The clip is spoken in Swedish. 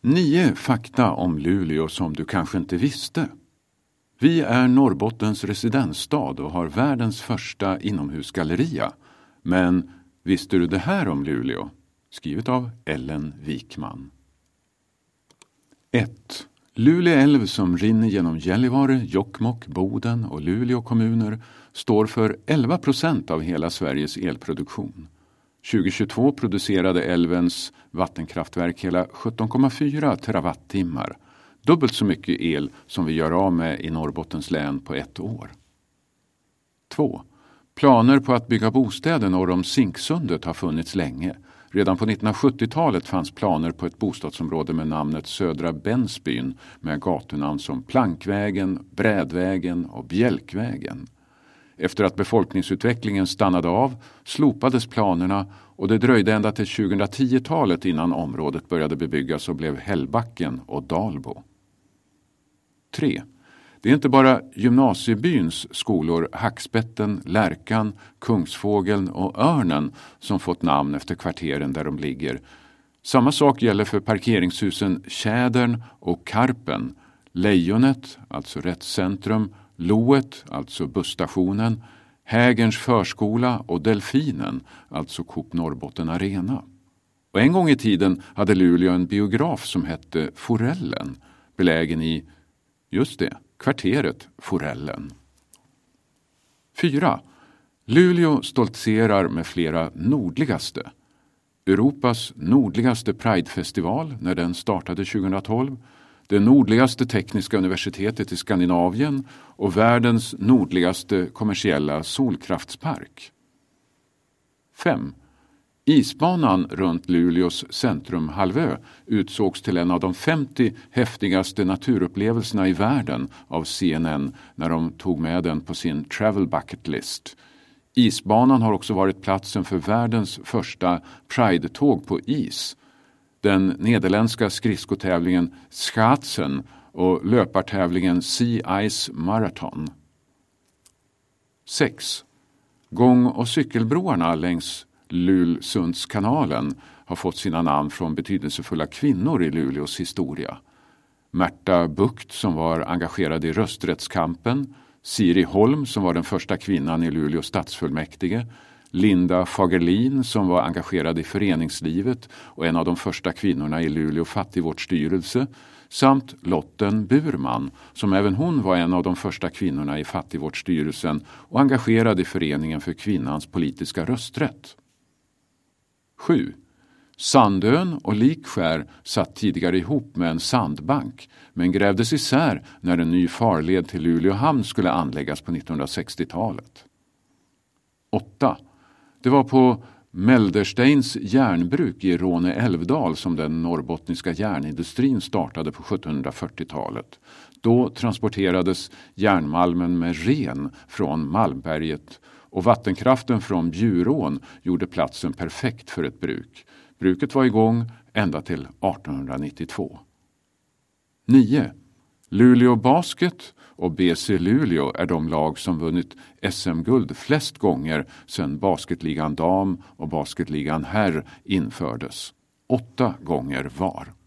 9 fakta om Luleå som du kanske inte visste. Vi är Norrbottens residensstad och har världens första inomhusgalleria. Men visste du det här om Luleå? Skrivet av Ellen Wikman. 1. Luleå älv som rinner genom Gällivare, Jokkmokk, Boden och Luleå kommuner står för 11% av hela Sveriges elproduktion. 2022 producerade älvens vattenkraftverk hela 17,4 terawattimmar. Dubbelt så mycket el som vi gör av med i Norrbottens län på ett år. 2. Planer på att bygga bostäder norr om Zinksundet har funnits länge. Redan på 1970-talet fanns planer på ett bostadsområde med namnet Södra Bensbyn med gatunamn som Plankvägen, Brädvägen och Bjälkvägen. Efter att befolkningsutvecklingen stannade av slopades planerna och det dröjde ända till 2010-talet innan området började bebyggas och blev Hällbacken och Dalbo. 3. Det är inte bara gymnasiebyns skolor Hackspetten, Lärkan, Kungsfågeln och Örnen som fått namn efter kvarteren där de ligger. Samma sak gäller för parkeringshusen Tjädern och Karpen, Lejonet, alltså Rättscentrum, Loet, alltså busstationen, Hägerns förskola och Delfinen, alltså Coop Norrbotten Arena. Och en gång i tiden hade Luleå en biograf som hette Forellen, belägen i, just det, kvarteret Forellen. 4. Luleå stoltserar med flera nordligaste. Europas nordligaste Pride-festival när den startade 2012, det nordligaste tekniska universitetet i Skandinavien och världens nordligaste kommersiella solkraftspark. 5. Isbanan runt Luleås centrumhalvö utsågs till en av de 50 häftigaste naturupplevelserna i världen av CNN när de tog med den på sin travel bucket list. Isbanan har också varit platsen för världens första Pride-tåg på is. Den nederländska skridskotävlingen Schaatsen och löpartävlingen Sea Ice Marathon. 6. Gång- och cykelbroarna längs Lulsundskanalen har fått sina namn från betydelsefulla kvinnor i Luleås historia. Märta Bukt som var engagerad i rösträttskampen, Siri Holm som var den första kvinnan i Luleå stadsfullmäktige, Linda Fagerlin som var engagerad i föreningslivet och en av de första kvinnorna i Luleå fattigvårdsstyrelse, samt Lotten Burman som även hon var en av de första kvinnorna i fattigvårdsstyrelsen och engagerad i föreningen för kvinnans politiska rösträtt. 7. Sandön och Likskär satt tidigare ihop med en sandbank men grävdes isär när en ny farled till Luleå hamn skulle anläggas på 1960-talet. 8. Det var på Meldersteins järnbruk i Råne älvdal som den norrbottniska järnindustrin startade på 1740-talet. Då transporterades järnmalmen med ren från Malmberget och vattenkraften från Bjurån gjorde platsen perfekt för ett bruk. Bruket var igång ända till 1892. 9. Luleå Basket och BC Luleå är de lag som vunnit SM-guld flest gånger sedan basketligan dam och basketligan herr infördes. 8 gånger var.